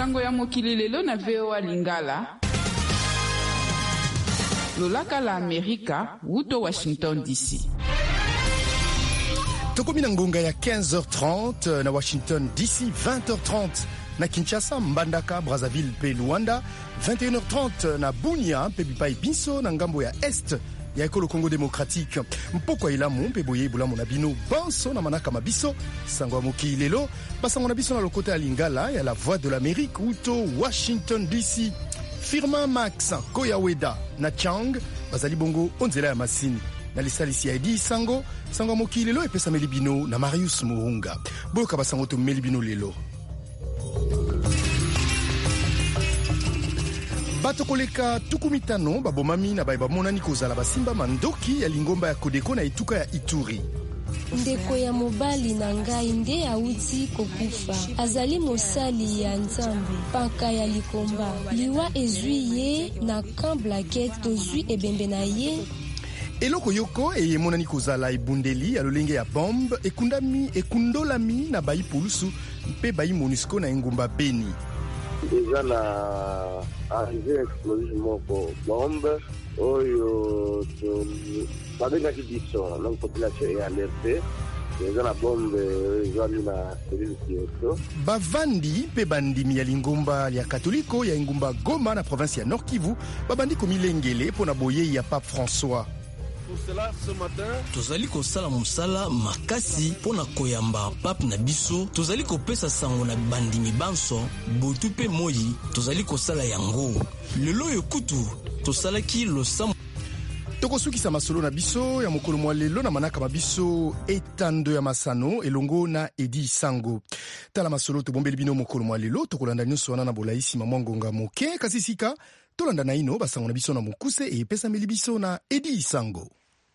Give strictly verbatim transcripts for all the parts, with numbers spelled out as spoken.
Sango ya mokili lelo na V O A Lingala. Lolaka la Amerika, wuto Washington D C. Tokomi na ngonga ya quinze heures trente na Washington D C, vingt heures trente na Kinshasa, Mbandaka, Brazzaville pe Luanda, vingt et une heures trente na Bunia pe Bipai Binso na ngambo ya Est ya ekolo Congo démocratique. Mpoko ilamu pe boye bulamu na bino banso na manaka mabiso sango moki lelo basango na biso na lokota ya Lingala ya la voix de l'Amérique uto Washington D C. Firma Max Koyaweda na Chang bazali bongo onzela ya masini na lisalisi ya Edi Sango sango moki lelo epesa melibino na Marius Muhunga boyoka basango to melibino lelo. Bato koleka tukumitano babomami na baiba monani kozala basimba mandoki ya lingomba ya Kodeko na etuka ya Ituri. Ndeko ya mobali na ngai nde auti kokufa. Azali mosali ya Nzambe, panka ya likomba. Liwa ezwi ye na camp Blaket tozwi ebembe na ye. Eloko yoko eye monani kozala ebundeli ya lolenge ya bombe ekundami ekundolami na bayi pulusu mpe bayi MONUSCO na engumba Beni. Déjà na arrivé explosif moko bombe oyo to babenga kidiso na population ya alerte déjà na bombe ezali na cellule kioto bavandi pe bandimi ya lingomba ya katoliko ya engumba Goma na province ya Nord Kivu babandi komilengele pona boye ya Pape François. Tozali kosala musala makasi pona koyamba pape na biso, tozali kopesa sango na bandimi banso botu pe moyi, tozali kosala yango lelo yokutu tosalaki losam. Tokosukisa masolo na biso ya mokolo mwa lelo na manaka mabiso etando ya masano elongo na Edi Sango. Tala masolo tobombeli bino mokolo mwa lelo tokolanda nyonso wana na bolaisi mama ngonga moke kasi sika tolanda na ino basango na biso na mokuse e epesa meli biso na Edi Sango.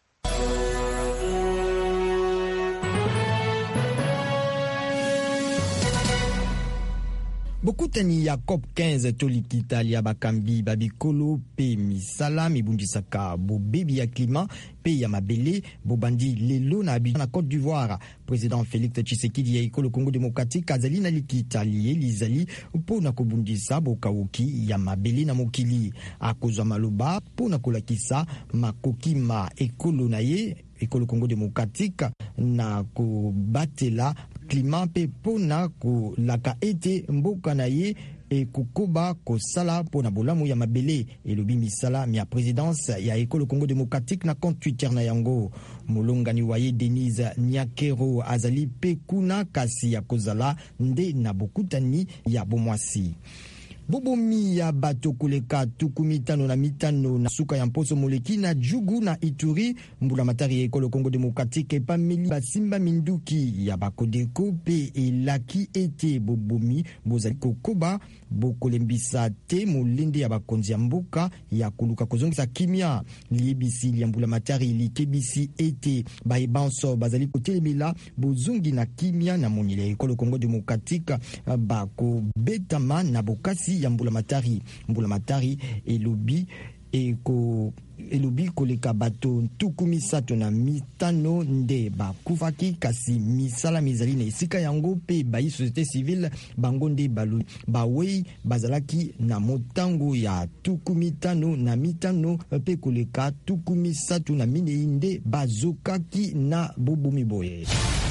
Bokutani ya COP quinze tolikita ya bakambi babikolo pe misala mibundisaka bobebi ya klima pe ya mabele bobandi lelo na Abidjan na Côte d'Ivoire. Président Félix Tshisekedi ya ekolo Congo démocratique azali na likita liye lizali pona kobundisa bokauki ya mabele na mokili akozwa maloba pona kolakisa makokima ekolo na ye ekolo Congo démocratique na kobatela klima pe pona ko laka ete mboka na ye e kukoba kosala pona bolamu ya mabele elobi misala mia présidence ya ekolo Congo démocratique na compte Twitter na yango. Molongani waye Denise Nyakero azali pe kuna kasi ya kozala nde na bokutani ya bomwasi. Bobomi ya bato koleka tuku mitano na mitano na suka ya mposo moleki na Jugu na Ituri mbula matari ya ekolo Congo démocratique pa mili basimba minduki ya bakodeko pe elaki ete bobomi bozali kokoba bokolembisa te molende ya bakonzi ya mboka ya koluka kozongisa kimia liebisi ya mbula matari likebisi ete baebanso bazali kotelemela bozongi na kimia na monile ya ekolo Congo démocratique bakobetama na bokasi ya mbula matari mbula matari elobi eko elobi koleka bato tuku misato na mitano nde bakufaki kasi misala mizali na esika yango pe bayi société civile bango nde balu bawei bazalaki na motango ya tuku mitano na mitano pe koleka tuku misato na minei nde bazokaki na bobomi boye.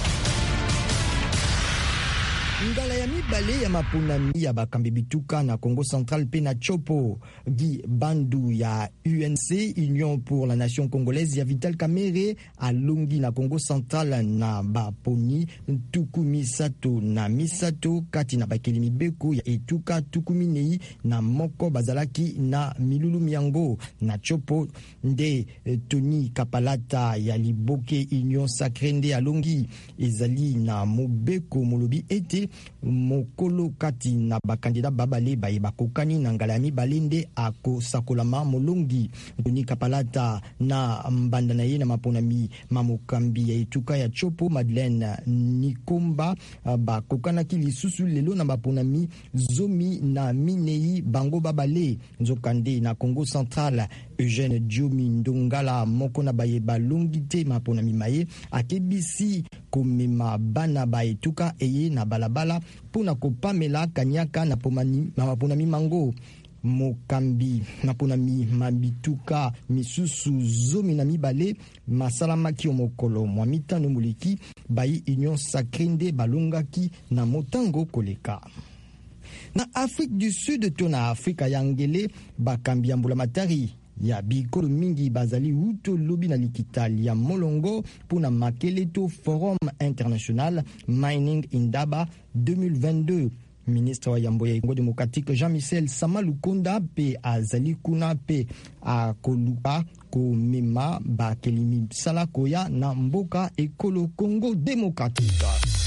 Ngala ya mibale ya mapunami ya bakambi bituka na Congo Central pe na Chopo Guy Bandu ya U N C Union pour la Nation Congolaise ya Vital Kamerhe alongi na Congo Central na baponi tuku misato na misato kati na bakeli mibeko ya etuka tuku minei na moko bazalaki na milulu miango na Chopo nde Tony Kapalata ya Liboke Union Sacrée nde alongi ezali na mobeko molobi ete mokolo kati na bakandida babale baye bakokani na ngala ya mibale nde akosakolama molongi. Tony Kapalata na mbanda na ye na maponami mamokambi ya etuka ya Chopo Madeleine Nikomba bakokanaki lisusu lelo na maponami zomi na minei bango babale nzokande na Congo Central Eugène Diomi Ndongala moko na baye balongite mapona mimaye akebisi komema bana baetuka eye na balabala pona kopamela kanyaka na pomani mapona mimango mokambi mapona mi mabituka misusu zomi na mibale masalamaki omokolo mwa mitano muliki bayi union sacrée balongaki na motango koleka. Na Afrique du Sud to na Afrika ya ngele bakambi ya mbulamatari ya bikolo mingi bazali uto lobi na likitali ya molongo pona makele to Forum International Mining Indaba deux mille vingt-deux. Ministre wa Yambo ya Congo Démocratique Jean-Michel Samalukonda pe azali kuna pe a koluka komema bakelimi salakoya na mboka ekolo Congo Démocratique.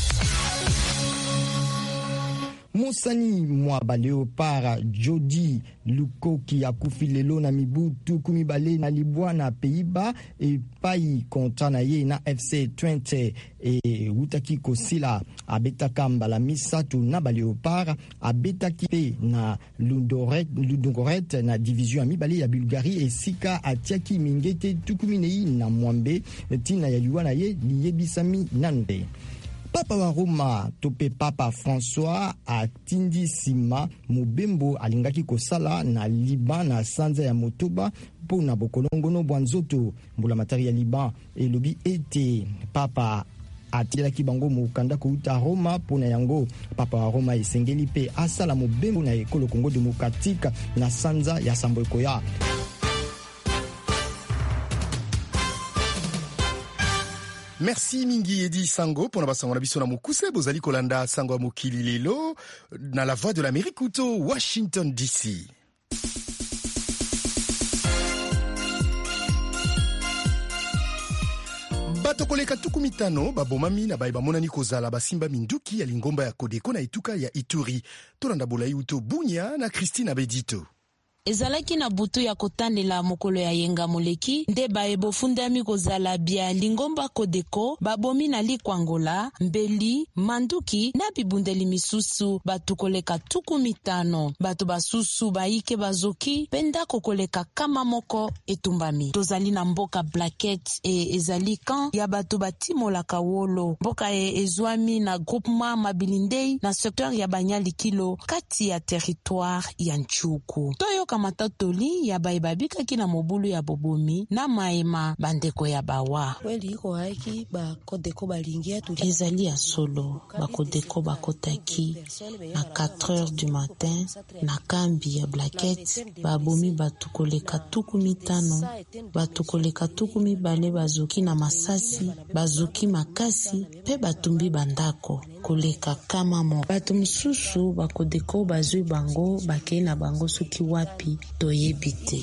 Mosani Mwaba Leopard Jody Lukoki akufi lelo na mibutu kumi bale na libwa na Pays-Bas e pai kontra na ye na F C Twente e utaki kosila abetaka mbala misato na ba Leopard abetaki pe na Ludoret Ludogoret na division mibale ya Bulgarie e sika atiaki mingete tukumi nei na mwambe tina ya liwa na ye liyebisami nande. Papa wa Roma tope Papa François atindi sima mobembo alingaki kosala na Liban na sanza ya motoba po na bokolongono bwanzoto mbula matari ya Liban elobi ete Papa atilaki bango mokanda kouta Roma pona yango Papa wa Roma esengeli pe asala mobembo na ekolo Congo Démocratique na sanza ya Sambokoya. Merci mingi Edi Sango pour basango na biso na mukuse bozali kolanda sango mokili lelo na la voix de l'Amérique uto Washington D C. Bato koleka tuku mitano babomami na baye bamonani kozala basimba minduki ya lingomba ya Kodeko na etuka ya Ituri. Tolanda bolai uto Bunya na Christine Abedito. Ezalaki na butu ya kotandela mokolo ya yenga moleki nde baye bofundami kozala bia lingomba Kodeko babomi na likwangola mbeli manduki na bibundeli misusu batu koleka tuku mitano batu basusu baike bazoki penda kokoleka kama moko etumbami tozali na mboka Blacket e ezali kan ya batu batimolaka wolo mboka e ezwami na groupement Mabilindei na secteur ya Banyali kilo kati ya territoire ya Nchuku toyo kama tatoli ya baibabika kina mobulu ya bobomi na maema bandeko ya bawa kweli iko haki ba Kodeko balingia tu ezali ya solo ba Kodeko bakotaki na quatre heures du matin na kambi ya Blacket babomi batukoleka tuku mitano batukoleka tuku mibale bazoki na masasi bazoki makasi pe batumbi bandako koleka kama mo batu msusu ba Kodeko bazui bango bake na bango suki wapi toyebite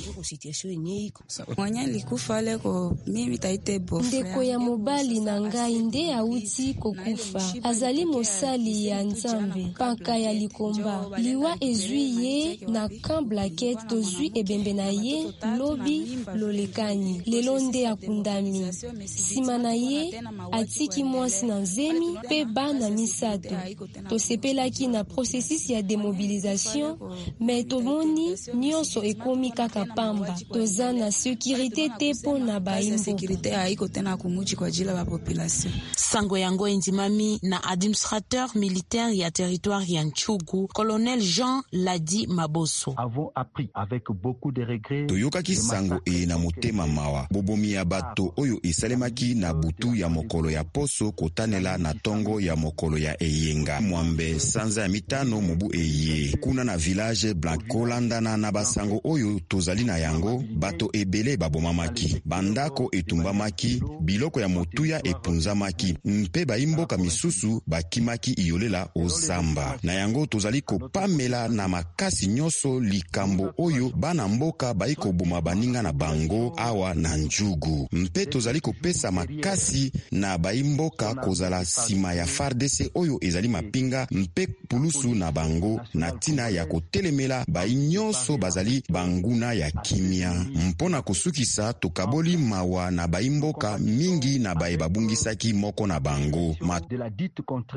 mwanya likufa leko mimi taite bof ndeko ya mobali na ngai nde auti kokufa azali mosali ya Nzambe panka ya likomba liwa ezwi ye na camp Blacket tozwi ebembe na ye lobi lolekani lelo nde akundami sima na ye atiki mwasi na nzemi pe bana misato tosepelaki na processus ya demobilisation me tomoni nyonso ekomi kaka pamba toza na sécurité te po na baimbo sécurité haiko tena kumuji kwa ajili ya population sango yango endimami na administrateur militaire ya territoire ya Nchugu colonel Jean Ladi Maboso. Avons appris avec beaucoup de regrets toyokaki sango e na motema mawa bobomi ya bato oyo esalemaki na butu ya mokolo ya poso kotanela na tongo ya mokolo ya eyenga mwambe sanza ya mitano mobu eye kuna na village Blancolandana na basango oyo tozali na yango bato ebele babomamaki bandako etumbamaki biloko ya motuya epunzamaki mpe baimboka misusu bakimaki iolela ozamba na yango tozali kopamela na makasi nyonso likambo oyo bana mboka baiko boma baninga na bango awa na Njugu mpe tozali kopesa makasi na baimboka kozala sima ya F A R D C oyo ezali mapinga mpe pulusu na bango na tina ya kotelemela bainyonso bazali banguna ya kimia mpona kosukisa tokaboli mawa na baimboka mingi na baye babungisaki moko na bango de la dite contrée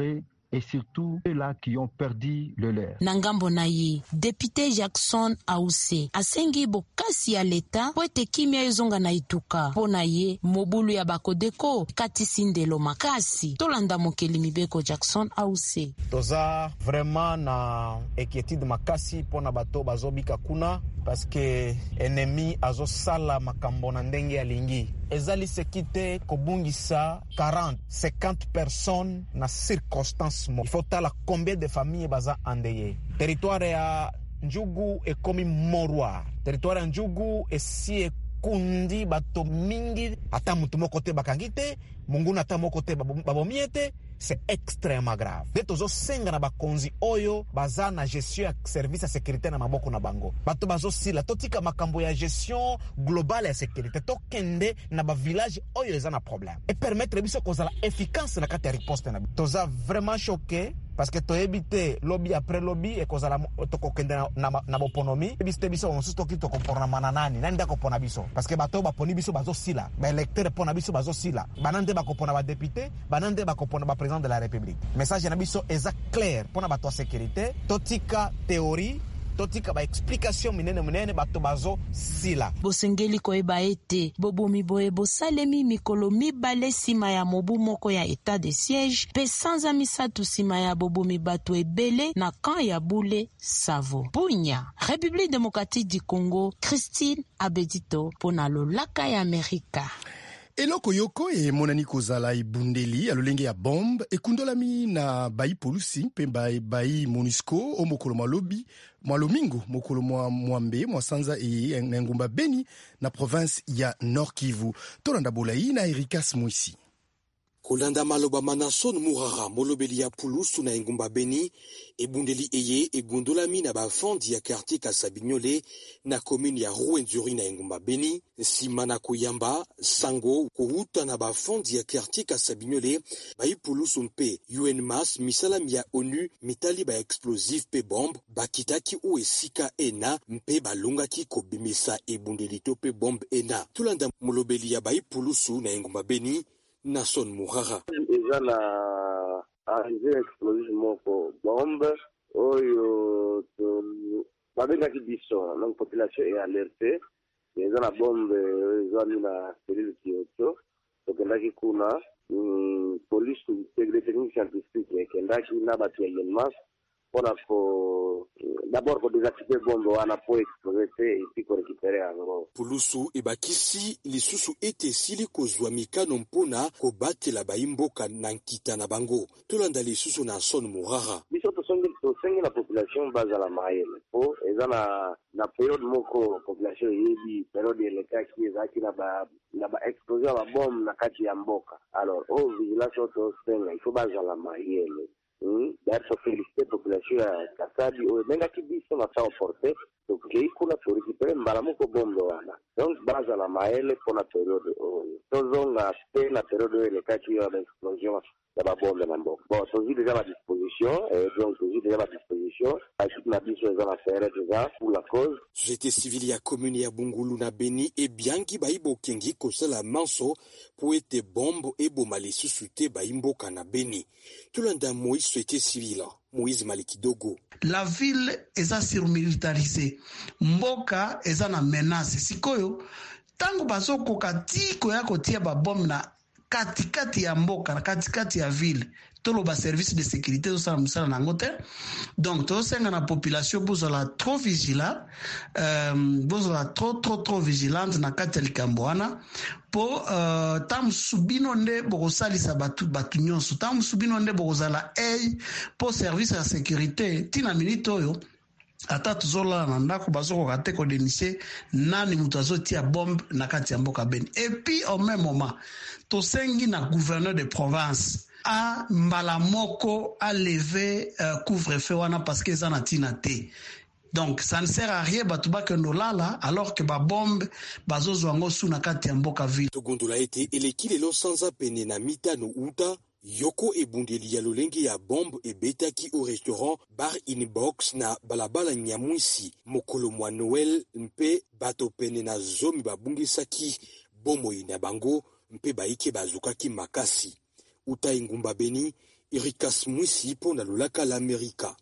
et surtout ceux-là qui ont perdu le leur. Nangambo na ye, député Jackson Ause asengi bokasi ya leta po ete kimia ezonga na ituka po na ye mobulu ya bakodeko kati sindelo makasi tolanda mokeli mibeko Jackson Ause. Toza vraiment na inquiétude makasi po na bato bazobika kuna parce que ennemi azo sala makambo na ndenge ya lingi ezali sekite kobungisa quarante cinquante personnes na circonstance mo. Il faut tala combien de familles baza endeuillées. Territoire ya Njugu ekomi morwa. Territoire ya Njugu esi kundi bato mingi ata mutu moko te bakangite munguna ata moko te babomiete. C'est extrêmement grave. Deto zo senga na bakonzi oyo baza na gestion ya service ya sécurité na maboko na bango. Bato bazo sila totika makambo ya gestion globale ya sécurité to kende na ba village oyo eza na problème. Et permettre biso kozala efficace na kati ya riposte na. Toza vraiment choqué parce que to ebite lobby après lobby e kozala to kokende na na, na boponomi. Ebiste biso on susto kito kompona mananani. Nani ndako pona biso parce que bato ba poni biso bazo sila. Ba électeur pona biso bazo sila. Banande ba kopona ba député, banande ba kopona ba de la République. Message na biso eza clair pour na bato ya sécurité, totika théorie, totika ba explication minene minene bato bazo sila. Bosengeli koyeba ete bobomi boye bosalemi mikolo mibale sima ya mobu moko ya état de siège pe sanza misatu sima ya bobomi bato ebele na camp ya Bule Savo. Bunya, République démocratique du Congo, Christine Abedito pona lolaka ya Amerika. Eloko yoko e monani kozala ebundeli alolenge ya bombe ekundolami na bayi polusi mpe bayi, bayi MONUSCO o mokolo mwa lobi mwa lomingo mokolo mwa mwambe mwa sanza e ngumba Beni na province ya Nord Kivu. Tolanda bolai na Erikas Moisi. Kolanda maloba Manason Mourara molobeli ya pulusu na engumba Beni ebundeli eye egundolami na bafandi ya quartier Kasabignole na commune ya Rwenzori na engumba Beni sima na koyamba sango kohuta na bafandi ya quartier Kasabignole bayi pulusu mpe U N M A S misalami ya ONU mitali ba explosif pe bombe bakitaki o esika ena mpe balongaki kobimisa ebundeli to pe bombe ena. Tulanda molobeli ya bayi pulusu na engumba Beni Nason Mourara. Eza na arrivé explosif moko bombe oyo to babengaki biso donc population est alertée. Eza na bombe eza na cellule Kyoto tokendaki kuna police technique scientifique ekendaki na bato ya U N M A S mpona ko d'abord ko désactiver bombe wana po exploser et puis ko récupérer yango. Pulusu ebakisi lisusu ete sili kozwa mikano mpona kobatela bayimboka na nkita na bango. Tolanda lisusu na Son Mourara. Biso tosongi tosongi la population bazala mayele po eza na na période moko population yebi période elekaki ezaki na ba na ba explosion ba bombe na kati ya mboka. Alors au vigilance to senga il faut bazala mayele. Hmm, d'ailleurs féliciter population ya Kasadi o menga kibiso na sa porter donc kuna to récupérer mbala moko bombe wana. Donc baza la maele pour la période o tozonga pe la période ile kati ya explosion ya ba bombe na mboka. Bon, tozi déjà à disposition et donc tozi déjà à disposition à toute la biso za la faire déjà pour la cause. Société civile ya commune ya Bungulu na Beni e bianki baibo kengi kosala manso po ete bombe e bomali susute baimboka na Beni. Tulanda Moïse société civile Moïse Malikidogo. La ville eza surmilitarisée. Mboka eza na menace. Sikoyo tango bazoko katiko ya kotia ba bombe na katikati ya mboka na katikati ya ville. Tolo ba service de sécurité to sala musala nango te. Donc to senga na population bozala trop vigilant, euh bozala trop trop trop vigilante na kati ya likambo wana po uh, tam subino nde bokosalisa batu batu nyonso tam subino nde bokozala ei po service ya sécurité tina minute oyo ata tozolala na ndako bazokoka te kodenisie nani mutu azotia bombe na kati ya mboka Beni. Et puis au même moment tosengi na gouverneur de province a mbala moko a levé uh, couvre-feu wana parce que eza na tina te. Donc ça ne sert à rien batuba que ndolala alors que ba bombe bazozwa ngo suna kati ya mboka ville. Togondola ete eleki lelo sanza pene na mitano uta yoko ebundeli ya lolenge ya bombe ebetaki au restaurant Bar Inbox na balabala Nyamwisi mokolo mwa Noël mpe bato pene na zomi babungisaki bomoi na bango mpe baike bazukaki makasi. Uta ingumba Beni Erikas Mwisi pona lolaka la Amerika.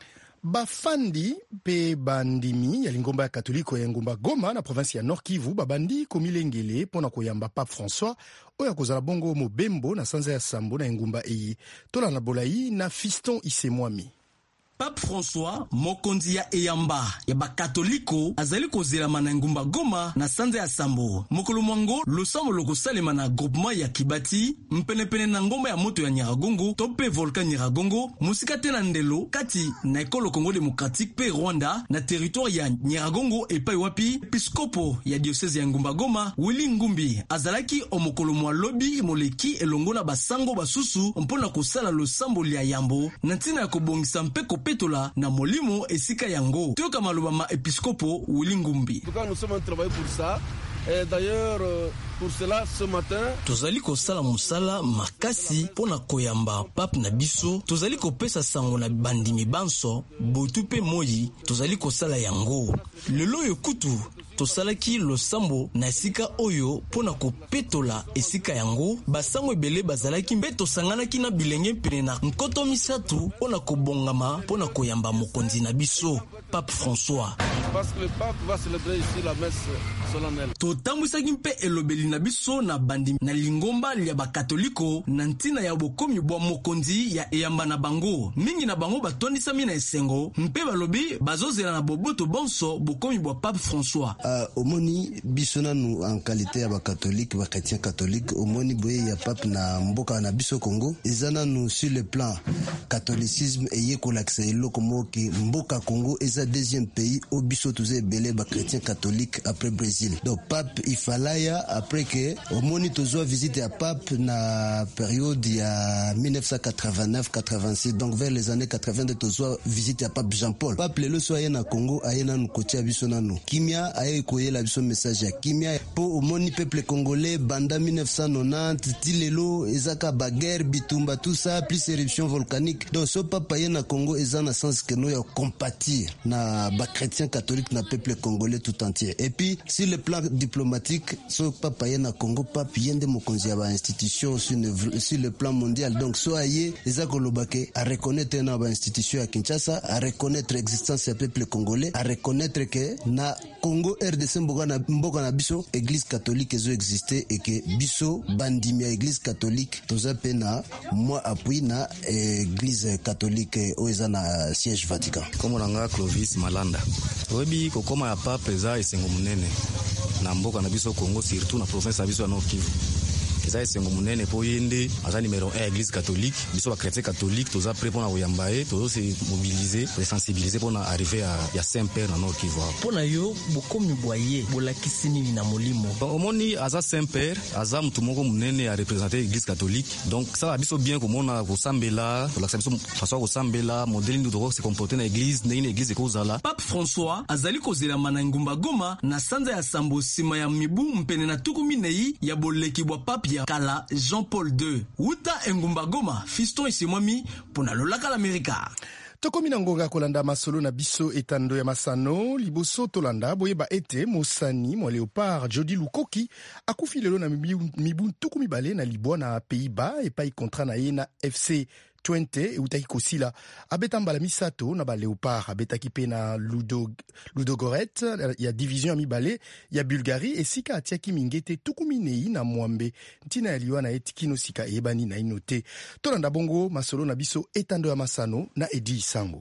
Bafandi pe bandimi ya lingomba ya katoliko ya ngomba Goma na province ya Nord Kivu babandi komilengele pona koyamba Pape François oya kozala bongo mobembo na sanza ya sambo na ngomba eyi tola na bolai na Fiston Isemwami. Pape François mokonzi ya eyamba ya bakatoliko azali kozelama na ngumba Goma na sanza ya sambo. Mokolo mwango losambo lokosalema na groupement ya Kibati mpenepene na ngomba ya moto ya Nyiragongo tope volcan Nyiragongo musika te na ndelo kati na ekolo Congo Démocratique pe Rwanda na territoire ya Nyiragongo epai wapi episkopo ya diocese ya ngumba Goma Willy Ngumbi azalaki omokolo mwa lobi moleki elongo na basango basusu mpona kosala losambo lia yambo na ntina ya kobongisa mpeko petola na molimo esika yango. Toyoka maloba ma episkopo Willy Ngumbi. En tout cas, nous sommes en travail pour ça. Et d'ailleurs, pour cela, ce matin, tozali kosala musala makasi pona koyamba pape na biso, tozali kopesa sango na bandimi banso, botu pe moyi, tozali kosala yango. Lelo yokutu tosalaki losambo na esika oyo pona kopetola esika yango, basango ebele bazalaki mbe tosanganaki na bilenge pene na nkoto misatu pona kobongama pona koyamba mokonzi na biso Pape François. Parce que le pape va célébrer ici la messe solennelle. Totambwisaki mpe elobeli na biso na bandi na lingomba ya bakatoliko na ntina ya bokomi bwa mokonzi ya eyamba na bango. Mingi na bango batondisami na esengo mpe balobi bazozela na boboto bonso bokomi bwa Pape François. Uh, omoni biso nanu en qualité ya bakatolike ba chrétien catholique omoni boye ya pape na mboka na biso Congo ezana nous sur le plan catholicisme eye kolakisa eloko moki mboka Congo eza deuxième pays au biso tuze belé ba chrétien catholique après Brésil. Donc pape ifalaya après que omoni tozo visite ya pape na période ya mille neuf cent quatre-vingt-neuf quatre-vingt-six donc vers les années quatre-vingt tozo visite ya pape Jean-Paul. Pape lelo so na Congo ayena nu kotia biso nanu kimia aye koyela biso message ya kimia po omoni peuple congolais banda mille neuf cent quatre-vingt-dix tilelo ezaka baguerre bitumba tout ça plus éruption volcanique. Donc so pape ayena Congo ezana sens que no ya compatir na ba chrétien catholique na peuple congolais tout entier. Et puis sur le plan diplomatique so pape ayena Congo pape yende mokonzi ya ba institution sur, sur le plan mondial. Donc so aye ezako lobake a reconnaître na ba institution ya Kinshasa, a reconnaître l'existence ya peuple congolais, a reconnaître que na Congo R D C mboka na mboka na biso église catholique ezo exister et que biso bandimi ya église catholique toza pena moi appui na église catholique oeza na siège Vatican. Comme nanga Clovis Malanda webi kokoma ya pape eza esengo munene na mboka na biso Congo surtout na province ya biso ya Nord Kivu. Eza esengo munene po yende aza numéro un église catholique biso ba chrétien catholique toza prêt pona oyambaye tozo se mobiliser se sensibiliser pona arriver à ya Saint-Père na Nord Kivu. Pona yo bokomi boye bolakisi nini na molimo. Donc omoni aza Saint-Père aza mutu moko munene a représenter église catholique donc ça biso bien komona ko sambela kolakisa biso façon ko sambela modèle ndu doko se comporter na église na une église ko zala. Pape François azali kozela mana ngumba Goma na sanza ya sambo sima ya mibu mpene na tukumi nei ya boleki bwa pape kala Jean-Paul deux. Wuta engumba Goma, Fiston Isemwami pona lolaka l'Amerika. Tokomi na ngonga kolanda masolo na biso etando ya masano liboso tolanda boyeba ete mosani mwa Léopard Jody Lukoki akufi lelo na mibu tuku mibale na libwa na Pays-Bas epai kontra na ye na F C Twente eutaki kosila abeta mbala misato na ba Léopard abetaki pe na Ludo, Ludogoret ya division ya mibale ya Bulgarie esika atiaki mingete tuku minei na mwambe ntina ya liwa na etikino sika ebani na inote. Tolanda bongo masolo na biso etando ya masano na Edi Sango.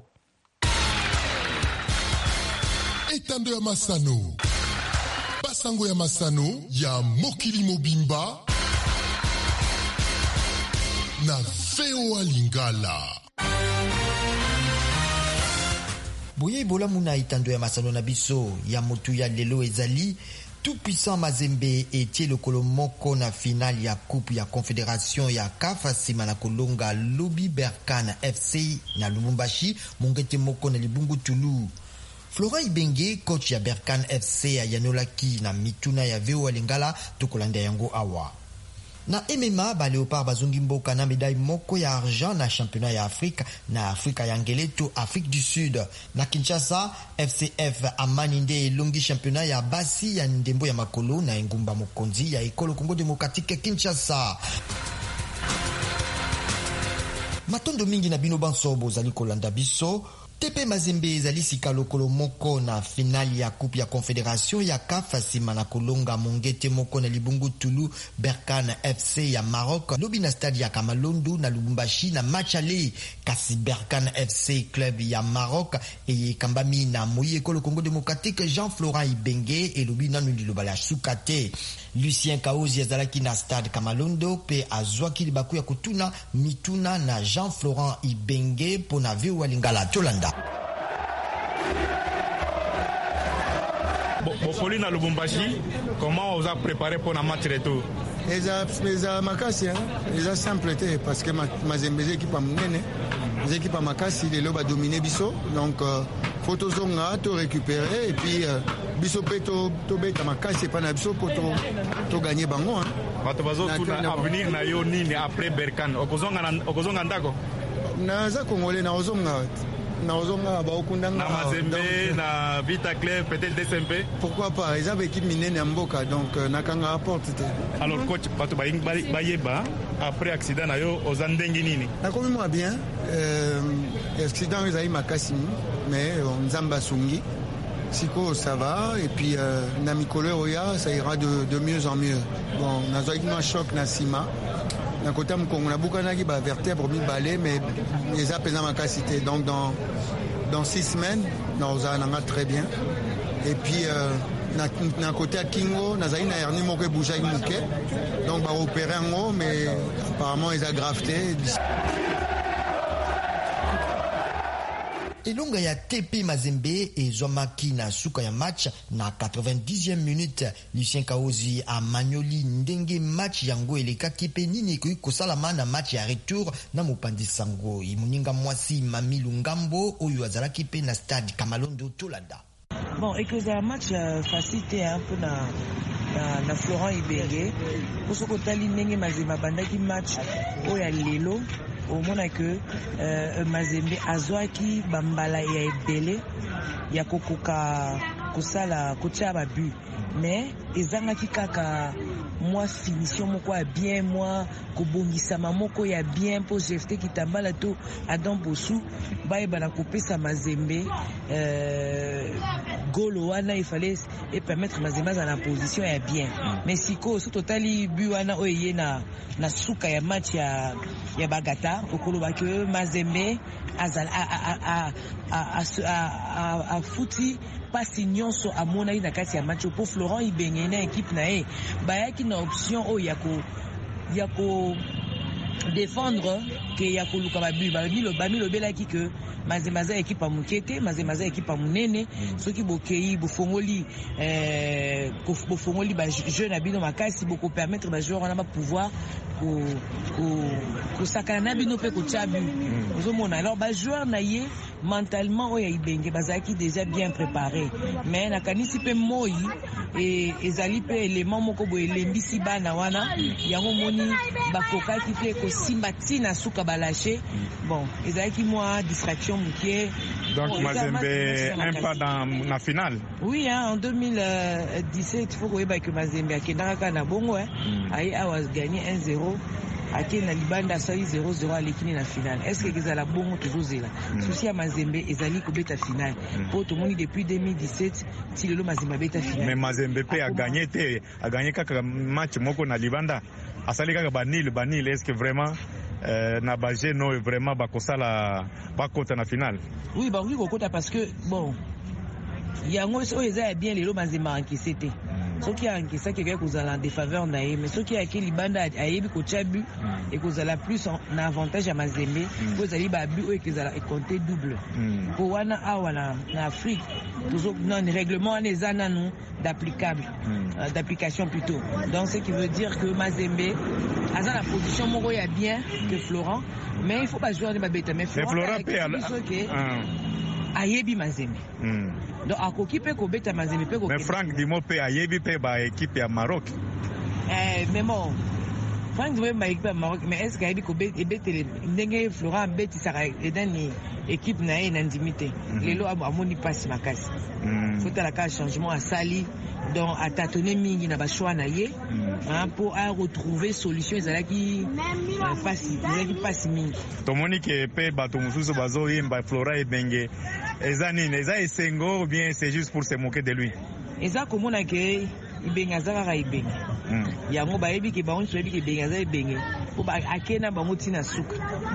Etando ya masano basango ya masano ya mokili mobimba na V O A Lingala. Boye bola muna itando ya masano na biso ya motu ya lelo ezali tout puissant Mazembe etie lokolo moko na finale ya coupe ya confédération ya C A F sima na kolonga Lobi Berkane F C na Lubumbashi mongete moko na libungu Tulu. Flora Ibenge coach ya Berkane F C ya yanolaki na mituna ya V O A Lingala tokolanda yango awa. Na M M A, ba Léopard bazungi mboka na médaille moko ya argent na championnat ya Afrique na Afrika ya ngele to Afrique du Sud. Na Kinshasa, F C F Amani nde elongi championnat ya basi ya ndembo ya makolo na engumba mokonzi ya ekolo Congo Démocratique Kinshasa. matondo mingi na bino banso bozali kolanda biso. T P Mazembe ezali sika lokolo moko na finali ya coupe ya confédération ya C A F nsima na kolonga mongete moko na libungu Tulu Berkane F C ya Maroc lobi na stade ya Kamalondu na Lubumbashi na match aller kasi Berkane F C club ya Maroc eye kambami na moyi ekolo Congo démocratique Jean-Florent Ibenge elobi nanu liloba la sukate. Lucien Kaozi azalaki na stade Kamalondo pe azwaki libaku ya kutuna mituna na Jean-Florent Ibenge pona veo walingala Tolanda. Bofoli na Lubumbashi, comment vous a préparé pour la match retour? Eza makasi, eza simple te parce que Mazembe équipe a munene, les équipes a makasi les loba dominer biso, donc faut to zonga to récupérer et puis biso pe to to beta makasi pa na biso pour to to gagner bango hein. Bato bazo tuna avenir na yo nini après Berkane, okozonga okozonga ndako? Na za Congolais na ozonga na ozonga ba okundanga na Mazembe na Vita Club peut-être D C M P. Pourquoi pas, ils avaient équipe minene mboka donc nakanga apporte. Alors coach bato ba bayeba après accident na yo ozandengi nini? Na komi moi bien euh accident ils a eu makasi mais nzamba sungi. Siko ça va et puis euh, na mikolo oya ça ira de de mieux en mieux. Bon, na zo un choc na sima. Na côté Mkongo na bukanaki ba vertèbre mi balé mais les apesant ma capacité donc dans dans six semaines nous allons très bien et puis euh, na na côté Kingo na zaina hernie moko bouger muke donc ba opérer en haut mais apparemment ils a grafté. Elonga ya T P Mazembe ezomaki na suka ya match na quatre-vingt-dixième minute. Lucien Kaozi a Magnoli ndenge match yango elekaki pe nini ko kosalama na match ya retour na mopandi sango. Imuninga mwasi Mamilu Ngambo oyo azalaki pe na stade Kamalondo Tolanda. Bon, et que c'est un match euh, facilité un peu na na, na Florent Ibenge. Pour ce que tali ndenge Mazembe bandaki match oya lelo. Au moins que euh, Mazembe azwaki bambala ya ebele ya kokoka kosala kotia ba but mais ezangaki kaka moi finition moko ya bien moi kobongisa moko ya bien pour jefte kitambala to Adam Bossou baye bana kopesa Mazembe euh golo wana il fallait et permettre Mazembe dans la position ya bien mais siko so totali but wana oyé na na suka ya match ya ya bagata okoloba que Mazembe azal a a a a a a futi pasi nyonso amona ina kati ya match pour Florent Ibenge na équipe na e bayaki na option o yako yako défendre que yako luka babu babi lo bami lo belaki que Mazemaza équipe a mukete Mazemaza équipe a munene soki bokei bofongoli euh bofongoli ba jeune abino makasi boko permettre ba joueur na pouvoir ko ko ko sakana bino pe ko tchabu ozomona alors ba joueur na ye mentalement oya Ibenge bazaki déjà bien préparé mais na kanisi pe moyi et ezali pe élément moko bo elembisi bana wana yango moni bakokaki pe ko simbati na suka balaché bon ezali moi distraction mukie donc bon, Mazembe un pas dans la finale. Oui hein, en deux mille dix-sept il faut que que Mazembe akendaka na bongo hein mm. Ayi awa gagné un zéro akena libanda sali zéro zéro alekini na finale. Est-ce que ezala bongo toujours zela mm. Souci ya Mazembe ezali ko beta finale mm. Pour tout le monde depuis deux mille dix-sept ti lelo Mazembe beta finale. Mais Mazembe pe a gagné te a gagné kaka match moko na libanda asali kaka banil banil est-ce que vraiment Euh, na baje no vraiment bakosala bakota na finale. Oui ba oui kokota parce que bon yango so eza bien lelo Mazembe encaissé te soki encaissé que kozala en défaveur na ye mais soki aki libanda ayebi ko tchabu et kozala plus en avantage à Mazembe kozali ba but o kezala e compter double pour wana awa na na Afrique toujours non règlement les ananu d'applicable euh, d'application plutôt donc ce qui veut dire que Mazembe a la position moko ya bien que Florent mais il faut pas jouer de babeta mais Florent peut ayebi Mazembe donc akoki pe ko beta Mazembe pe ko mais Franck Dimo pe ayebi pe ba équipe ya Maroc eh mais bon Franck Dubé m'a équipe Maroc mais est-ce qu'il y a ko ebetele ndenge Florent beti saka edani équipe na ye na ndimité lelo amoni passe makasi faut la ka changement à sali donc à tâtonner mingi na ba choix na ye hein pour à retrouver solution ezalaki passe ezalaki passe mingi tomoni ke pe bato mususu bazo yemba Florent ebenge ezani eza esengo ou bien c'est juste pour se moquer de lui eza komona ke ibenga zaka ibenge yango bayebi ke bango soyebi ke benga za ibenge po ba akena bango tina suka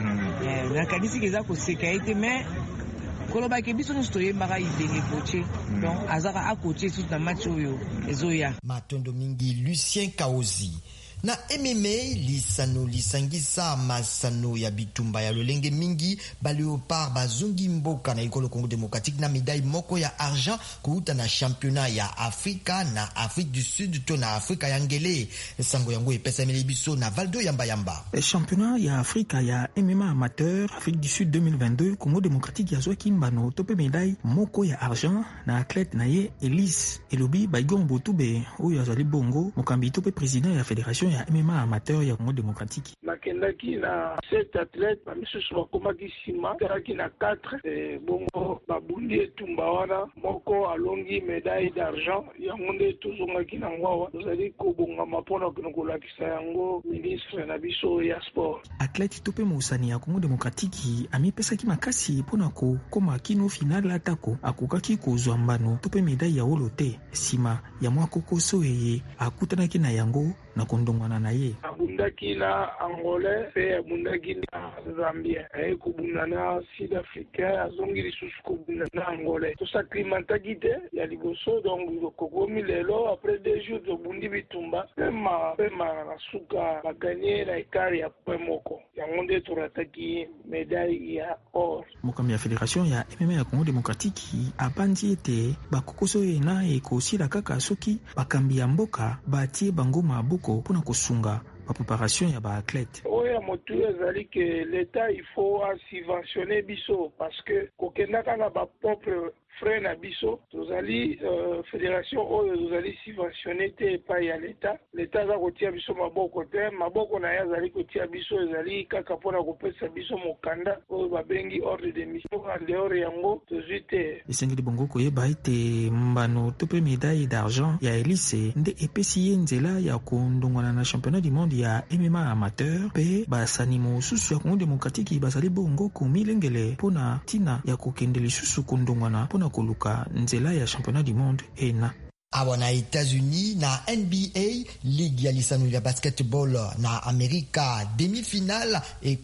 eh na kanisi ke za ko seka ite mais koloba ke biso nusto yembaka ibenge coaché donc azaka a coaché tout na match oyo ezoya matondo mingi Lucien Kaozi na M M A lisano lisangisa masano ya bitumba ya lolenge mingi ba Léopard bazungi mboka na ikolo Congo démocratique na médaille moko ya argent kuuta na championnat ya Afrika na Afrique du Sud to na Afrika ya ngele sango yango epesa mele biso na Valdo Yamba Yamba. Le championnat ya Afrika ya M M A amateur Afrique du Sud deux mille vingt-deux Congo démocratique ya zoki mbano tope médaille moko ya argent na athlète na ye Elise Elobi Baigon Botube oyo azali bongo mokambi tope président ya fédération ya M M A amateur ya Congo démocratique. Nakendaki na sept athlètes bamisusu bakomaki nsima taraki na quatre bongo babundi etumba wana moko alongi médaille d'argent yango nde tozongaki na ngwawa tozali kobongama mpona kino kolakisa yango ministre na biso ya sport. Athlète tope mosani ya Congo démocratique amipesaki makasi mpona kokoma kino final atako akokaki kozwa mbano tope médaille ya olo te nsima ya mwa kokoso eye akutanaki na yango na kondongwana na ye abundaki na angolais pe abundaki na zambien aye kobunda na sud africain azongi lisusu kobunda na angolais tosaklimataki te ya liboso donc kokomi lelo après deux jours tobundi bitumba pema pema na suka baganye na ekari ya point moko yango nde torataki médaille ya or. Mokambi ya fédération ya M M A ya Congo démocratique abandi ete bakokoso ye na ekosila kaka soki bakambi ya mboka batie bango maboko mpona kosunga ba préparation ya ba athlète. Oya motu ezali que l'état il faut subventionner biso parce que kokenda kana ba propre frais na biso tozali euh, fédération oyo tozali subventionné te epai ya l'état l'état aza kotia biso maboko te maboko na ye azali kotia biso ezali kaka mpona kopesa biso mokanda oyo babengi ordre de mission andeore yango tozwi te esengeli bongo koyeba ete mbano tope médaille d'argent ya Elise nde epesi ye nzela ya kondongwana na championnat du monde ya M M A amateur mpe basani mosusu ya Congo démocratique bazali bongo komilengele mpona ntina ya kokende lisusu kondongwana mpona koluka nzela ya championnat du monde ena. Awa na États-Unis na N B A ligue ya lisano ya basketball na Amerika demi-finale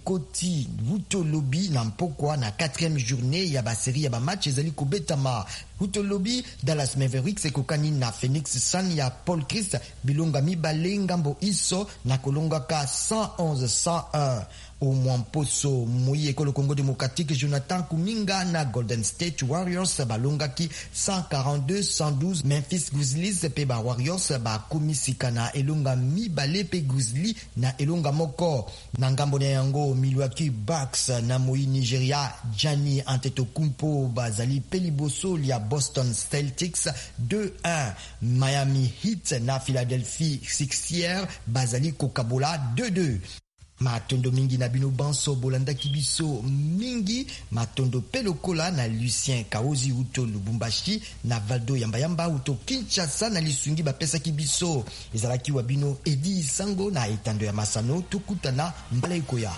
ekoti Vutolobi na mpokwa na quatrième journée ya ba série ya ba match ezali kobetama Vutolobi Dallas Mavericks ekokani na Phoenix Sun ya Paul Christ bilonga mibale ngambo iso na kolongaka cent onze cent un. Au Mwamposo Moui Ekolo Congo démocratique Jonathan Kuminga na Golden State Warriors balongaki cent quarante-deux cent douze. Memphis Grizzlies pe ba Warriors ba komisika na elonga mibale pe Grizzly na elonga moko na ngambo na yango Milwaukee Bucks na Moi Nigeria Giannis Antetokounmpo bazali peliboso lia Boston Celtics deux un. Miami Heat na Philadelphia Sixers bazali kokabola deux deux. Matondo mingi na bino banso bolanda kibiso mingi matondo pelokola na Lucien Kaozi uto Lubumbashi na Valdo Yamba Yamba uto Kinshasa na lisungi bapesa kibiso ezalaki wa bino Edi Sango na etando ya Masano tukutana mbala ikoya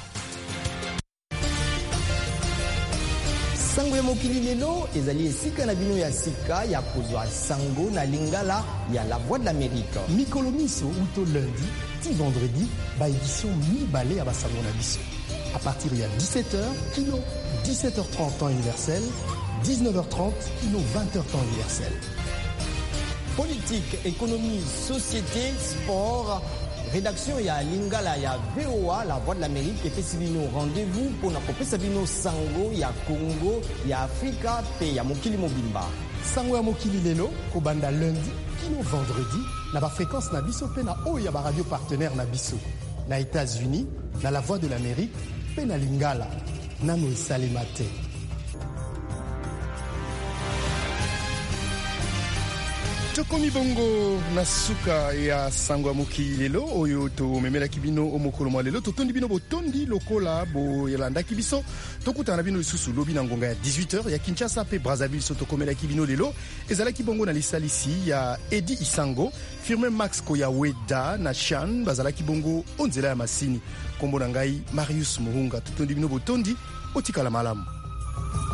sango ya mokili lelo ezali esika na bino ya sika ya kozwa sango na lingala ya La Voix de l'Amérique mikolo miso uto lundi ti vendredi ba édition mi-balé à Bassango na biso. À partir de dix-sept heures, kilo dix-sept heures trente temps universel, dix-neuf heures trente, kilo vingt heures temps universel. Politique, économie, société, sport, rédaction ya lingala ya V O A, La Voix de l'Amérique, et fait bino rendez-vous pour na kopesa bino sango ya Congo, ya Afrika, pe ya mokili mobimba. Sango ya mokili lelo, kobanda lundi, kino vendredi, na ba fréquence na biso pe na oyo ya ba radio partenaire na biso. Na États-Unis, na La Voix de l'Amérique, pe na lingala, nano esalemate. tokomi bongo na suka ya sango ya mokili lelo oyo tomemelaki bino omokolo mwa lelo totondi bino botondi lokola boyelandaki biso tokutana na bino lisusu lobi na ngonga ya dix-huit heures ya Kinshasa pe Brazzaville so tokomelaki bino lelo ezalaki bongo na lisalisi ya Edi Isango Firmin Max Koyaweda na Chan bazalaki bongo onzela ya masini kombo na ngai Marius Muhunga totondi bino botondi otikala malamu.